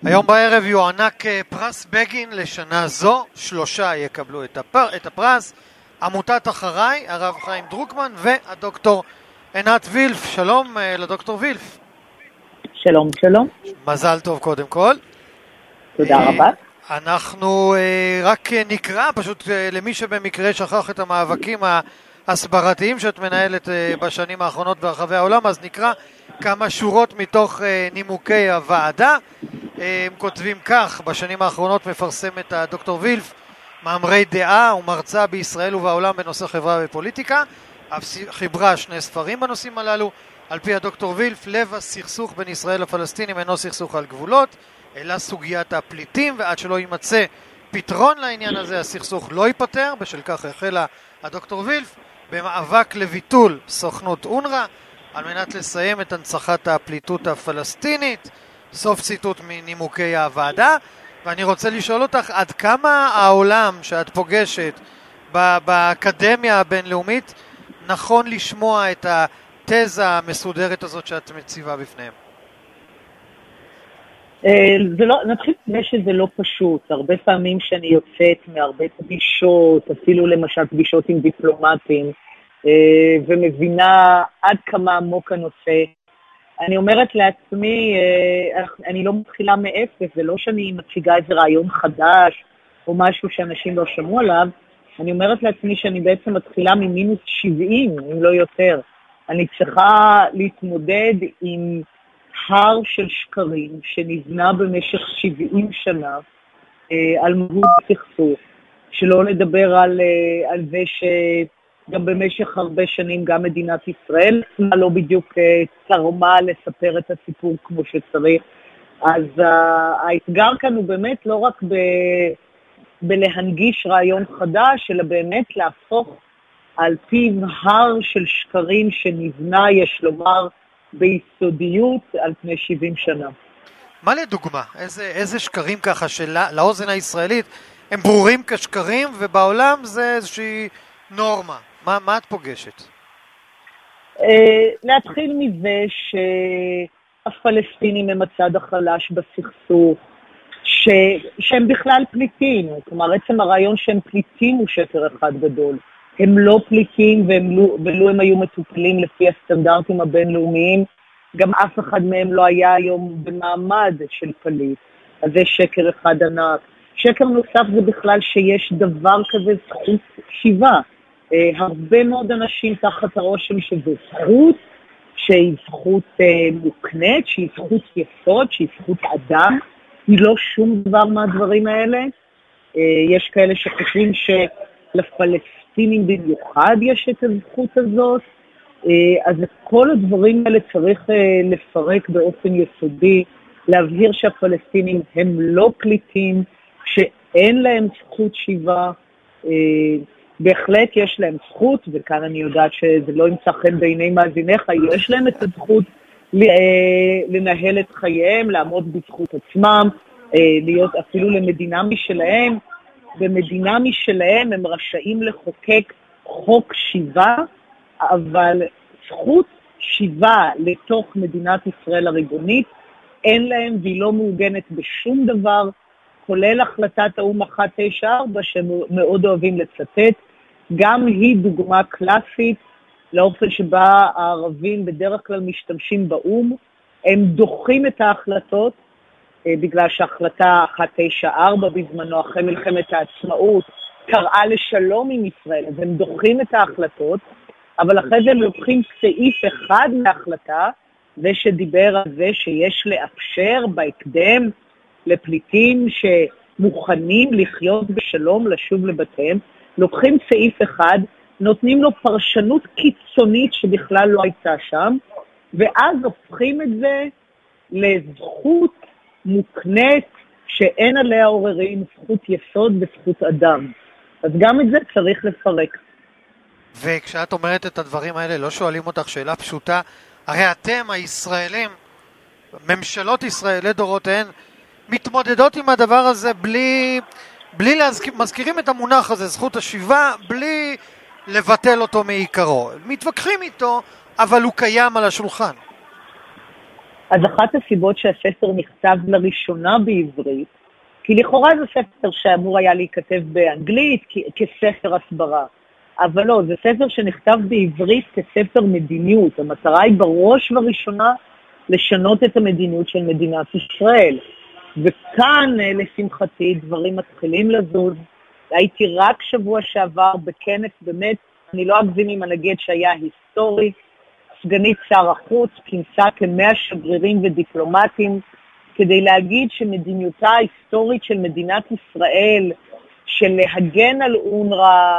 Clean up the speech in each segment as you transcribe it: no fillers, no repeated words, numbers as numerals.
היום בערב יוענק פרס בגין לשנה זו, 3 יקבלו את הפרס, עמותת אחריי, הרב חיים דרוקמן והדוקטור עינת וילף. שלום לדוקטור וילף. שלום, שלום. מזל טוב קודם כל. תודה רבה. אנחנו רק נקרא, פשוט למי שבמקרה שכח את המאבקים ההסברתיים שאת מנהלת בשנים האחרונות ברחבי העולם, אז נקרא כמה שורות מתוך נימוקי הוועדה. הם כותבים כך: בשנים האחרונות מפרסמת הדוקטור וילף מאמרי דעה ומרצה בישראל ובעולם בנושא חברה ופוליטיקה. חיברה 2 ספרים בנושאים הללו. על פי הדוקטור וילף, לב הסכסוך בין ישראל לפלסטינים אינו סכסוך על גבולות, אלא סוגיית הפליטים, ועד שלא יימצא פתרון לעניין הזה הסכסוך לא ייפטר. בשל כך החלה הדוקטור וילף במאבק לביטול סוכנות אונר"א על מנת לסיים את הנצחת הפליטות הפלסטינית. סוף ציטוט מנימוקי הוועדה. ואני רוצה לשאול אותך, עד כמה העולם שאת פוגשת באקדמיה הבינלאומית נכון לשמוע את התזה המסודרת הזאת שאת מציבה בפניהם? נתחיל שזה לא פשוט. הרבה פעמים שאני יוצאת מהרבה פגישות, אפילו למשל פגישות עם דיפלומטים, ומבינה עד כמה עמוק הנושא, אני אומרת לעצמי, אני לא מתחילה מאפס, זה לא שאני מציגה איזה רעיון חדש או משהו שאנשים לא שמעו עליו. אני אומרת לעצמי שאני בעצם מתחילה ממינוס 70, אם לא יותר. אני צריכה להתמודד עם הר של שקרים שנבנה במשך 70 שנה על מהות הסכסוך, שלא לדבר על זה שגם במשך הרבה שנים גם מדינת ישראל לא בדיוק תרמה לספר את הסיפור כמו שצריך. אז האתגר כאן הוא באמת לא רק בלהנגיש רעיון חדש, אלא באמת להפוך על פיו הר של שקרים שנבנה, יש לומר, ביסודיות על פני 70 שנה. מה לדוגמה? איזה שקרים ככה שלאוזן הישראלית הם ברורים כשקרים, ובעולם זה איזושהי נורמה? מה את פוגשת? להתחיל מזה שהפלסטינים הם הצד החלש בסכסוך, שהם בכלל פליטים. כלומר, עצם הרעיון שהם פליטים הוא שקר אחד גדול. הם לא פליטים, ולו הם היו מטופלים לפי הסטנדרטים הבינלאומיים, גם אף אחד מהם לא היה היום במעמד של פליט. אז זה שקר אחד ענק. שקר נוסף זה בכלל שיש דבר כזה זכות שיבה. הרבה מאוד אנשים תחת הרושם שזו זכות, שהיא זכות מוקנית, שהיא זכות יסוד, שהיא זכות אדם. היא לא שום דבר מהדברים האלה. יש כאלה שחושבים שלפלסטינים במיוחד יש את הזכות הזאת. אז את כל הדברים האלה צריך לפרק באופן יסודי, להבהיר שהפלסטינים הם לא פליטים, שאין להם זכות שיבה. בהחלט יש להם זכות, וכאן אני יודעת שזה לא ימצא חן בעיני מאזיניך, יש להם את הזכות לנהל את חייהם, לעמוד בזכות עצמם, להיות אפילו למדינה משלהם. במדינה משלהם הם רשאים לחוקק חוק שיבה, אבל זכות שיבה לתוך מדינת ישראל הריבונית אין להם, והיא לא מעוגנת בשום דבר, כולל החלטת האו"ם 194 שמאוד אוהבים לצטט. גם היא דוגמה קלאסית לאופן שבה הערבים בדרך כלל משתמשים באו"ם. הם דוחים את ההחלטות, בגלל שההחלטה 194 בזמנו אחרי מלחמת העצמאות קראה לשלום עם ישראל, אז הם דוחים את ההחלטות, אבל אחרי זה הם לוקחים סעיף אחד מההחלטה, זה שדיבר על זה שיש לאפשר בהקדם לפליטים שמוכנים לחיות בשלום לשוב לבתיהם. לוקחים סעיף אחד, נותנים לו פרשנות קיצונית שבכלל לא הייתה שם, ואז הופכים את זה לזכות מוקנית שאין עליה עוררין, זכות יסוד וזכות אדם. אז גם את זה צריך לפרק. וכשאת אומרת את הדברים האלה, לא שואלים אותך שאלה פשוטה? הרי אתם הישראלים, ממשלות ישראל לדורותיהן, מתמודדות עם הדבר הזה בלי מזכירים את המונח הזה, זכות השיבה, בלי לבטל אותו מעיקרו. מתווכחים איתו, אבל הוא קיים על השולחן. אז אחת הסיבות שהספר נכתב לראשונה בעברית, כי לכאורה זה ספר שאמור היה להיכתב באנגלית כספר הסברה, אבל לא, זה ספר שנכתב בעברית כספר מדיניות. המטרה היא בראש ובראשונה לשנות את המדיניות של מדינת ישראל. וכאן, לשמחתי, דברים מתחילים לזוז. הייתי רק שבוע שעבר בכנס, באמת, אני לא אגזים אם הנגיד שהיה היסטורי, סגנית שר החוץ כינסה כ100 שגרירים ודיפלומטים, כדי להגיד שמדיניותה ההיסטורית של מדינת ישראל, של להגן על אונר"א,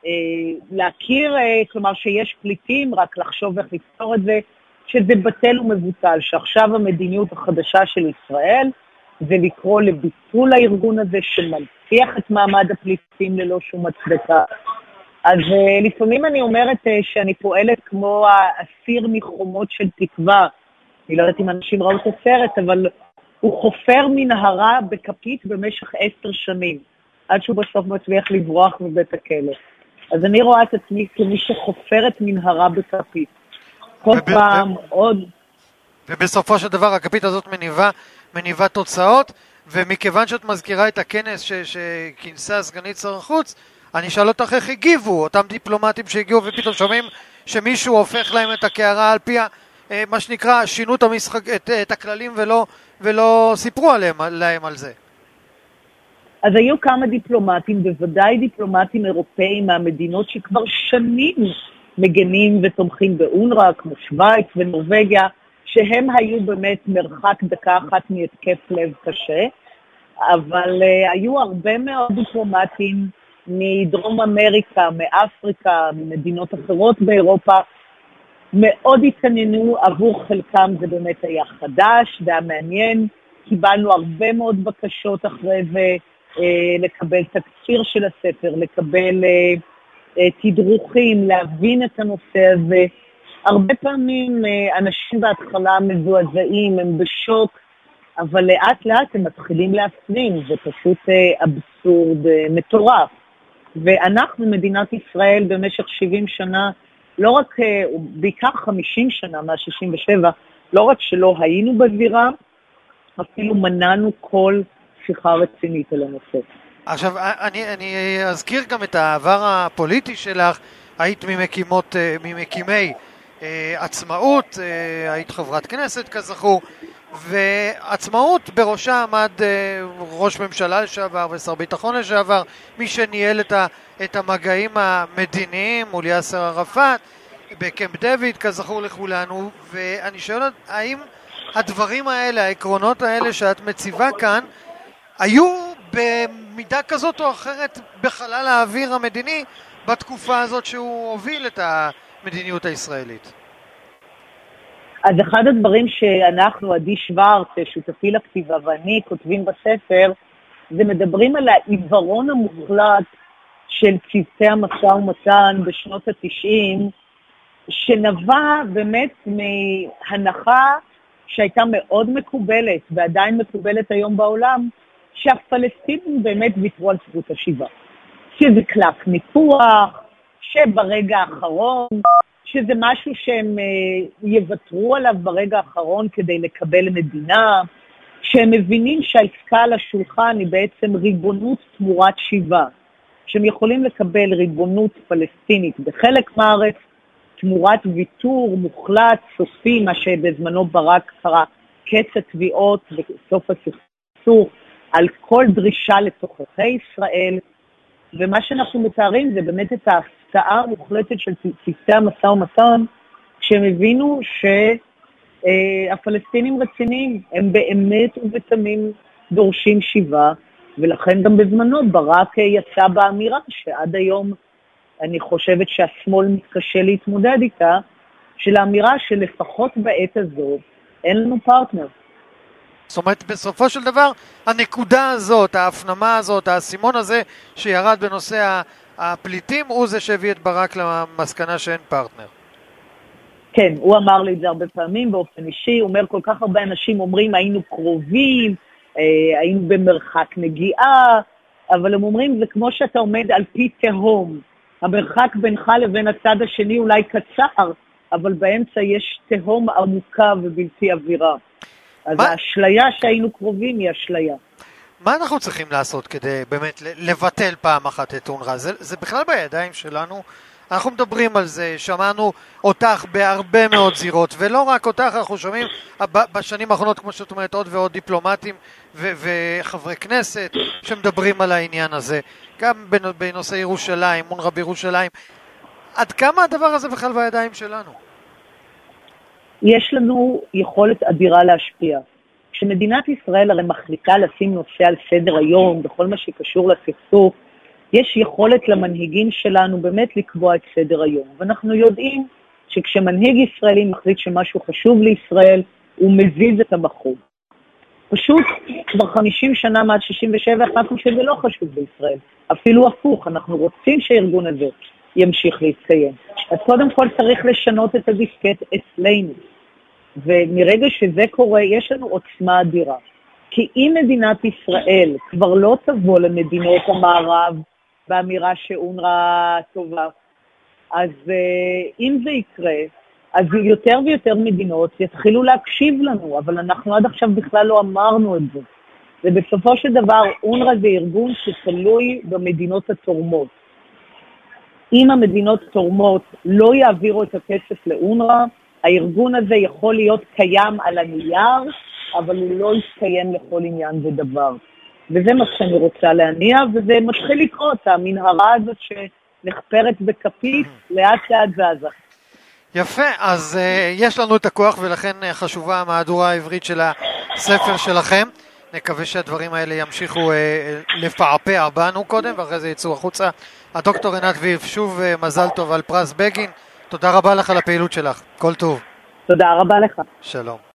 להכיר, כלומר שיש פליטים, רק לחשוב איך לפתור את זה, שזה בטל ומבוטל, שעכשיו המדיניות החדשה של ישראל, זה לקרוא לביטול הארגון הזה שמנציח את מעמד הפליטים ללא שום הצדקה. אז לפעמים אני אומרת שאני פועלת כמו האסיר מחומות של תקווה. אני לא יודעת אם אנשים ראו את הסרט, אבל הוא חופר מנהרה בכפית במשך 10 שנים, עד שהוא בסוף מצליח לברוח מבית הכלא. אז אני רואה את עצמי כמי שחופרת מנהרה בכפית. כל פעם עוד... ובסופו של דבר הכפית הזאת מניבה תוצאות, ומכיוון שאת מזכירה את הכנס שכינסה סגנית שר החוץ, אני שאל אותך איך הגיבו, אותם דיפלומטים שהגיעו ופתאום שומעים שמישהו הופך להם את הקערה על פי מה שנקרא שינו את המשחק, את הכללים ולא סיפרו להם על זה. אז היו כמה דיפלומטים, בוודאי דיפלומטים אירופאים מהמדינות שכבר שנים מגנים ותומכים באונר"א, כמו שוויץ ונורווגיה, שהם היו באמת מרחק דקה אחת מהתקף לב קשה, אבל היו הרבה מאוד דיפלומטים מדרום אמריקה, מאפריקה, ממדינות אחרות באירופה, מאוד התעניינו. עבור חלקם זה באמת היה חדש, זה היה מעניין, קיבלנו הרבה מאוד בקשות אחרי זה, לקבל תקציר של הספר, לקבל תדרוכים, להבין את הנושא הזה. הרבה פעמים אנשים בהתחלה מזועזעים, הם בשוק, אבל לאט לאט הם מתחילים להפנים, זה פשוט אבסורד מטורף. ואנחנו, מדינת ישראל, במשך 70 שנה, לא רק, בעיקר 50 שנה, מה-67, לא רק שלא היינו בזירה, אפילו מנענו כל שיחה רצינית על הנושא. עכשיו, אני אזכיר גם את העבר הפוליטי שלך. היית ממקימי עצמאות, היית חברת כנסת כזכור, ועצמאות בראשה עמד ראש ממשלה לשעבר ושר ביטחון לשעבר, מי שניהל את המגעים המדיניים מול יאסר ערפאת בקמפ דויד כזכור לכולנו. ואני שואל, האם הדברים האלה, העקרונות האלה שאת מציבה כאן, היו במידה כזאת או אחרת בחלל האוויר המדיני בתקופה הזאת שהוא הוביל את המדיניות הישראלית? אז אחד הדברים שאנחנו, עדי שוורץ, שותפי לכתיבה, ואני כותבים בספר, זה מדברים על העיוורון המוחלט של צוותי המשא ומתן בשנות ה-90, שנבע באמת מהנחה שהייתה מאוד מקובלת, ועדיין מקובלת היום בעולם, שהפלסטינים באמת ויתרו על זכות השיבה. שזה קלף ניפוח, שברגע האחרון, שזה משהו שהם יוותרו עליו ברגע האחרון כדי לקבל מדינה, שהם מבינים שהעסקה על השולחן היא בעצם ריבונות תמורת שיבה, שהם יכולים לקבל ריבונות פלסטינית בחלק מהארץ, תמורת ויתור מוחלט, סופי, מה שבזמנו ברק קרא קץ התביעות וסוף הסכסוך, על כל דרישה לתוככי ישראל. ומה שאנחנו מתארים זה באמת את ההפתעה המוחלטת של צוותי המשא ומתן, כשהם הבינו שהפלסטינים רציניים, הם באמת ובתמים דורשים שיבה, ולכן גם בזמנו ברק יצא באמירה שעד היום אני חושבת שהשמאל מתקשה להתמודד איתה, של האמירה שלפחות בעת הזו אין לנו פרטנר. זאת אומרת, בסופו של דבר, הנקודה הזאת, ההפנמה הזאת, הסימון הזה שירד בנושא הפליטים, הוא זה שהביא את ברק למסקנה שאין פרטנר. כן, הוא אמר לי את זה הרבה פעמים באופן אישי, הוא אומר כל כך הרבה אנשים אומרים היינו קרובים, היינו במרחק נגיעה, אבל הם אומרים זה כמו שאתה עומד על פי תהום, המרחק בינך לבין הצד השני אולי קצר, אבל באמצע יש תהום עמוקה ובלתי עבירה. אז האשליה שהיינו קרובים היא אשליה. מה אנחנו צריכים לעשות כדי באמת לבטל פעם אחת את אונר"א? זה בכלל בידיים שלנו? אנחנו מדברים על זה, שמענו אותך בהרבה מאוד זירות, ולא רק אותך, אנחנו שומעים בשנים האחרונות, כמו שאת אומרת, עוד ועוד דיפלומטים וחברי כנסת שמדברים על העניין הזה, גם בנושא ירושלים, אונר"א בירושלים. עד כמה הדבר הזה בכלל בידיים שלנו? יש לנו יכולת אדירה להשפיע. כשמדינת ישראל הרי מחליטה לשים נושא על סדר היום, בכל מה שקשור לסכסוך, יש יכולת למנהיגים שלנו באמת לקבוע את סדר היום. ואנחנו יודעים שכשמנהיג ישראלי מחליט שמשהו חשוב לישראל, הוא מזיז את המחוג. פשוט כבר 50 שנה מעד 67 החלטנו שזה לא חשוב בישראל. אפילו הפוך, אנחנו רוצים שהארגון הזה ימשיך להתקיים. אז קודם כל צריך לשנות את הדיסקט אצלנו. ומרגע שזה קורה, יש לנו עוצמה אדירה. כי אם מדינת ישראל כבר לא תבוא למדינות המערב באמירה שאונר"א טובה, אז אם זה יקרה, אז יותר ויותר מדינות יתחילו להקשיב לנו, אבל אנחנו עד עכשיו בכלל לא אמרנו את זה. ובסופו של דבר, אונר"א זה ארגון שתלוי במדינות התורמות. אם המדינות תורמות לא יעבירו את הכסף לאונר"א, הארגון הזה יכול להיות קיים על הנייר, אבל הוא לא יתקיים לכל עניין ודבר. וזה מה שאני רוצה להניע, וזה מתחיל לקרות, המנהרה הזאת שנחפרת בכפית, לאט לאט זזה. יפה, אז יש לנו את הכוח, ולכן חשובה המהדורה העברית של הספר שלכם. נקווה שהדברים האלה ימשיכו לפעפע בנו קודם, ואחרי זה יצאו החוצה. הדוקטור עינת ויף, שוב מזל טוב על פרס בגין. תודה רבה לך על הפעילות שלך. כל טוב. תודה רבה לך. שלום.